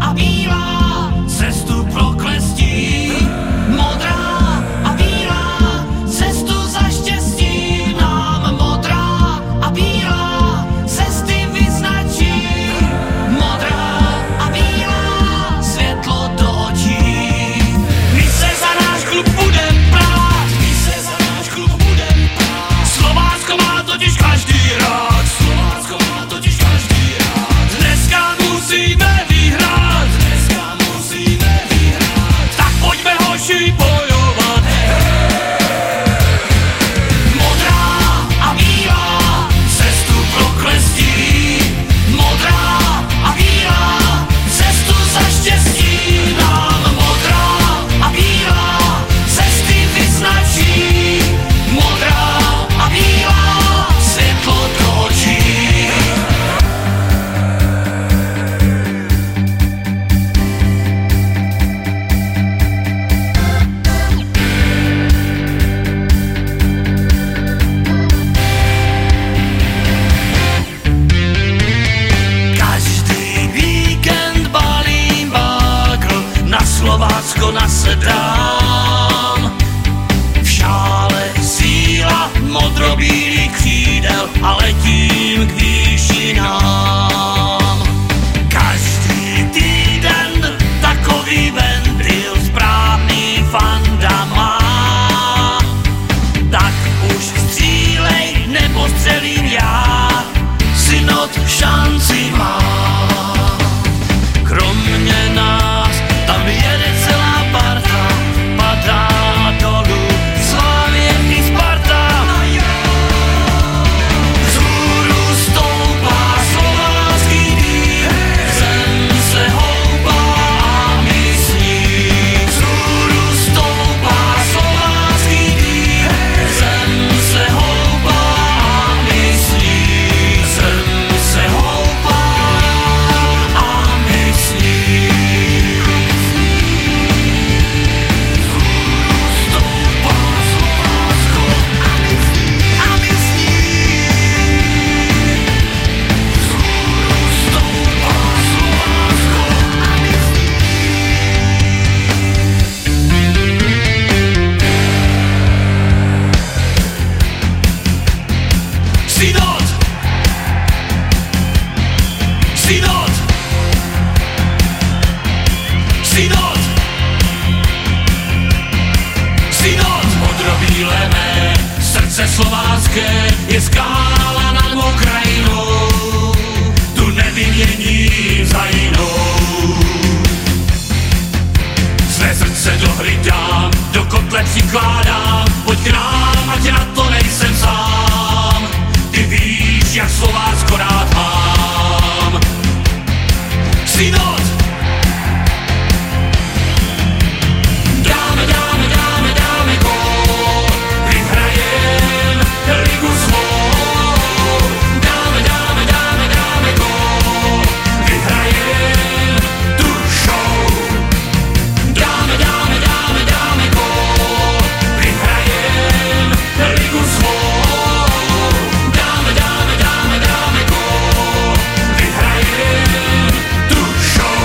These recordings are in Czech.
a bílá, cestu proklestí. Modrá a bílá, cestu za štěstí nám. Modrá a bílá, cesty vyznačí. Modrá a bílá, světlo do očí. My se za náš klub budem prát, my se za náš klub budem prát. Slovácko má totiž každý rád, Slovácko má totiž každý rád. Dneska musíme vyhrát, dneska musíme vyhrát. Tak pojďme hoši bojovat. Modrá a bílá, cestu proklestí. Modrá a bílá, cestu za štěstí nám. Modrá a bílá, cesty vyznačí. Modrá a bílá, světlo do očí. Každý víkend balím bagl, na Slovácko nasedám. V šále síla modrobílých křídel a letím k výšinám. Každý týden takový ventil správný fanda má. Tak už střílej nebo střelím já, synod šanci má. Kromě nás tam jede celá parta, padá dolů Slavie i Sparta. Vzhůru stoupá slovácký dým, zem se houpá a my s ním. Vzhůru stoupá slovácký dým, zem se houpá a my s ním. Zem se houpá a my s ním. Vzhůru stoupá Slovácko a my s ním. Vzhůru stoupá Slovácko a my s ním. Synod! Synod! Synod! Synod! Modrobílé mé srdce slovácké je skála nad mou krajinou, tu nevyměním za jinou. Své srdce do hry dám, do kotle přikládám, pojď k nám, ať na to nejsem sám. Ty víš, jak Slovácko rád mám. Synod! Dáme, dáme, dáme, dáme gól, vyhrajem ligu svou. Dáme, dáme, dáme, dáme gól, vyhrajem tu show. Dáme, dáme, dáme, dáme gól, vyhrajem ligu svou. Dáme, dáme, dáme, dáme gól, vyhrajem tu show.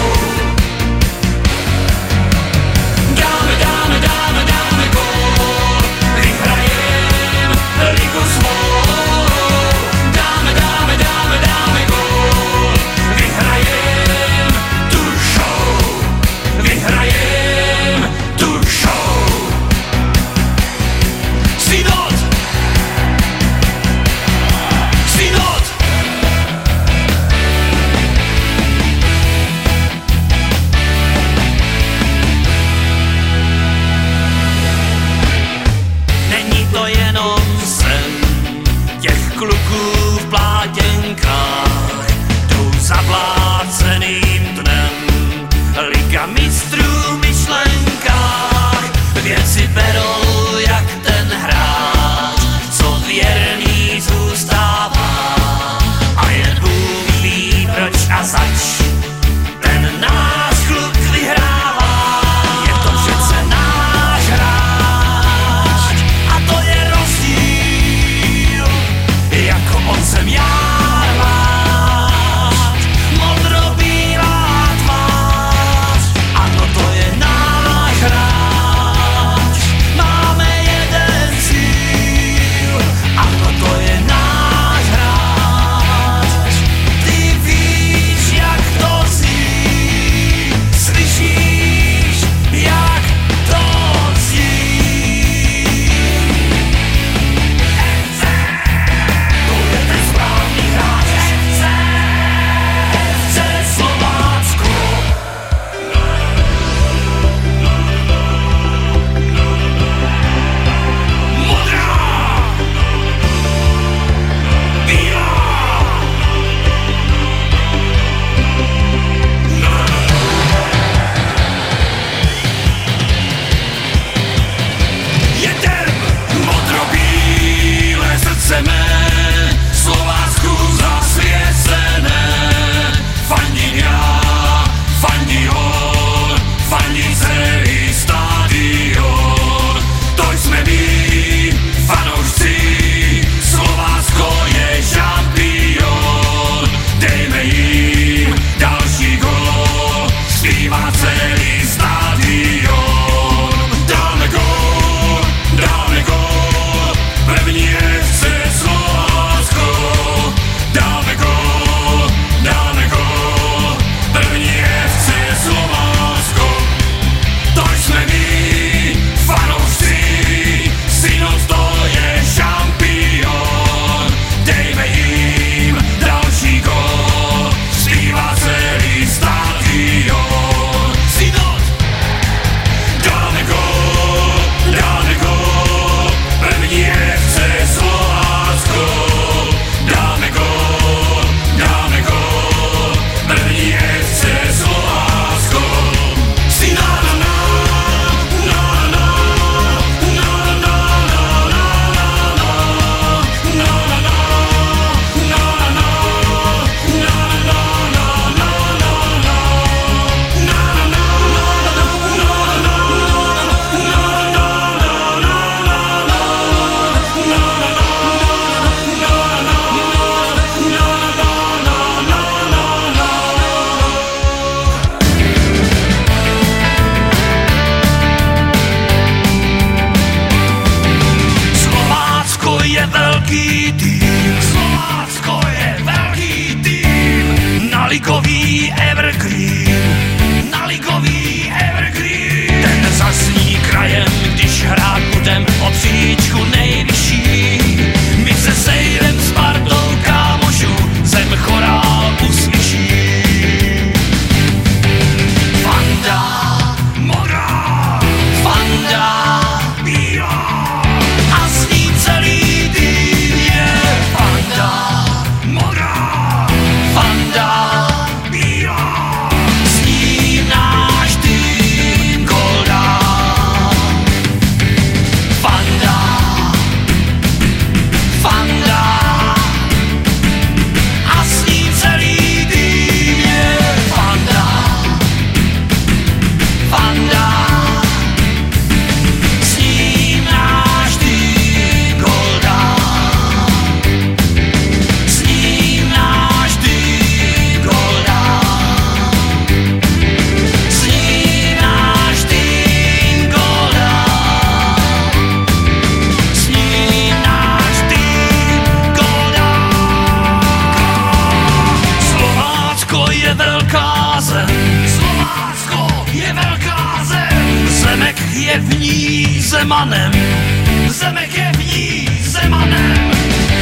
Zemanem, Zemek je v ní Zemanem.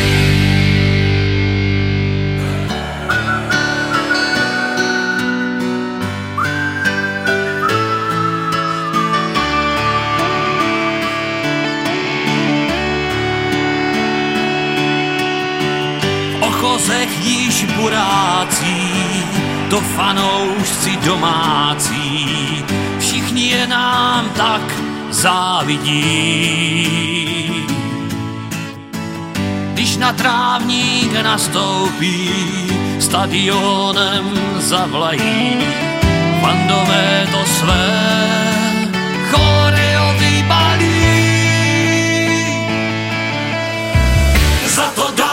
Ochozech již burácí, to fanoušci domácí, všichni je nám tak závidí. Když na trávník nastoupí, stadionem zavlají, fandové to své choreo vybalí. Za to dá